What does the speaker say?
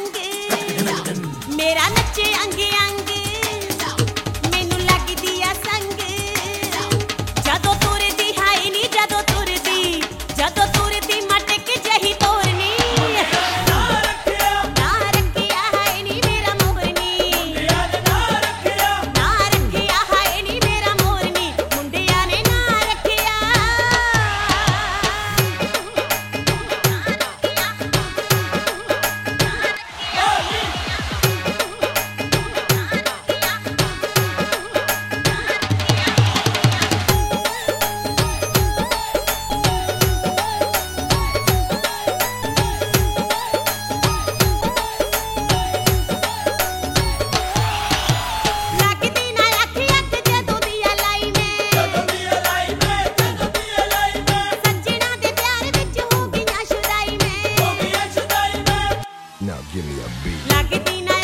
संग मेरा नचे अंग अंग मैनू लगदी आ संग जदों तुरदी हाय नी जदों तुरदी मटक जही तोरनी ना रखिया हाय नी मेरा मोरनी ना रखिया हाय नी मेरा मोरनी मुंडिया ने ना रखिया लगदी ना अख अख जदों दिया लाई में सज्जणा दे प्यार विच हो गईयां शुदाई में Now give me a beat. लगदी ना